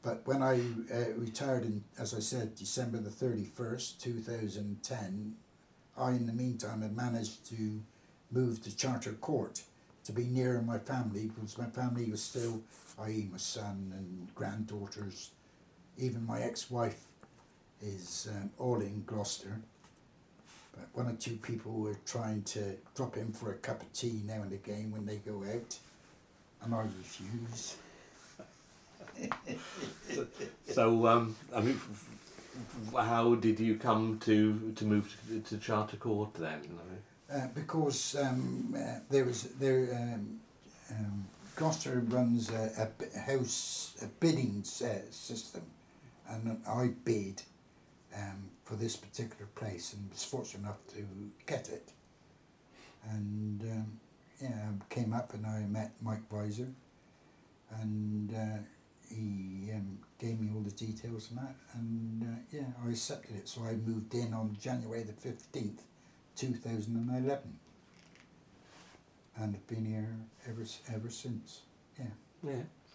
But when I retired in, as I said, December the 31st, 2010, I, in the meantime, had managed to move to Charter Court to be nearer my family, because my family was still, i.e. my son and granddaughters, even my ex-wife is all in Gloucester. But one or two people were trying to drop in for a cup of tea now and again when they go out, and I refuse. So, I mean, how did you come to move to Charter Court then? Because Gloucester runs a bidding system, and I bid for this particular place and was fortunate enough to get it. And I came up and I met Mike Weiser, and he gave me all the details and that, and I accepted it. So I moved in on January the 15th, 2011, and I've been here ever since. Yeah.